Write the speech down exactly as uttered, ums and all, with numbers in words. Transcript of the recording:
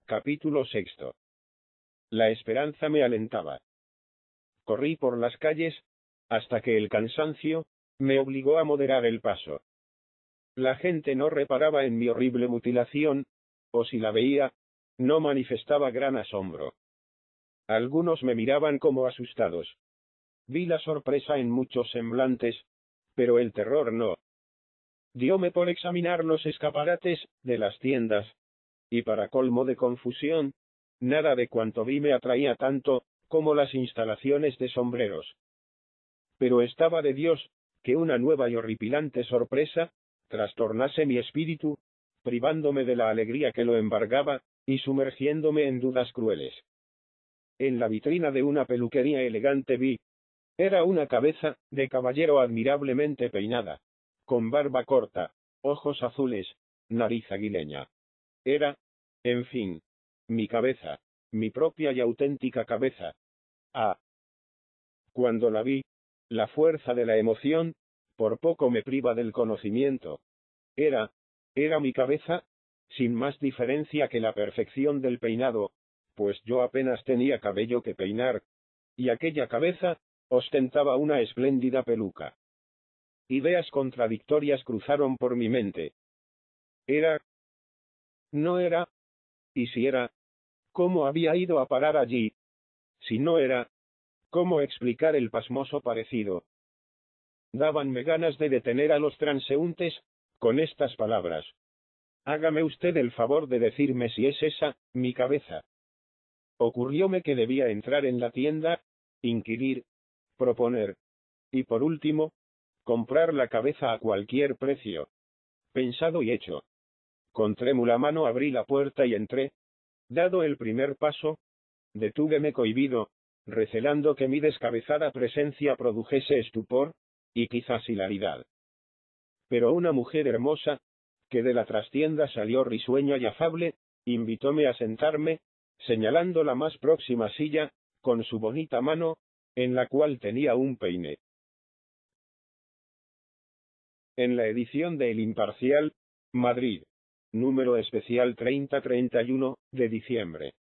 Capítulo sexto. La esperanza me alentaba. Corrí por las calles, hasta que el cansancio me obligó a moderar el paso. La gente no reparaba en mi horrible mutilación, o si la veía, no manifestaba gran asombro. Algunos me miraban como asustados. Vi la sorpresa en muchos semblantes, pero el terror no. Dióme por examinar los escaparates de las tiendas, y para colmo de confusión, nada de cuanto vi me atraía tanto como las instalaciones de sombreros. Pero estaba de Dios que una nueva y horripilante sorpresa trastornase mi espíritu, privándome de la alegría que lo embargaba, y sumergiéndome en dudas crueles. En la vitrina de una peluquería elegante vi, era una cabeza de caballero admirablemente peinada, con barba corta, ojos azules, nariz aguileña. Era, en fin, mi cabeza, mi propia y auténtica cabeza. Ah. Cuando la vi, la fuerza de la emoción, por poco me priva del conocimiento. Era, era mi cabeza, sin más diferencia que la perfección del peinado, pues yo apenas tenía cabello que peinar, y aquella cabeza ostentaba una espléndida peluca. Ideas contradictorias cruzaron por mi mente. Era, no era, y si era, ¿cómo había ido a parar allí? Si no era, ¿cómo explicar el pasmoso parecido? Dábanme ganas de detener a los transeúntes, con estas palabras. Hágame usted el favor de decirme si es esa, mi cabeza. Ocurrióme que debía entrar en la tienda, inquirir, proponer, y por último, comprar la cabeza a cualquier precio. Pensado y hecho. Con trémula mano abrí la puerta y entré. Dado el primer paso, detúveme cohibido, recelando que mi descabezada presencia produjese estupor, y quizás hilaridad. Pero una mujer hermosa, que de la trastienda salió risueña y afable, invitóme a sentarme, señalando la más próxima silla, con su bonita mano, en la cual tenía un peine. En la edición de El Imparcial, Madrid, número especial treinta treinta y uno, de diciembre.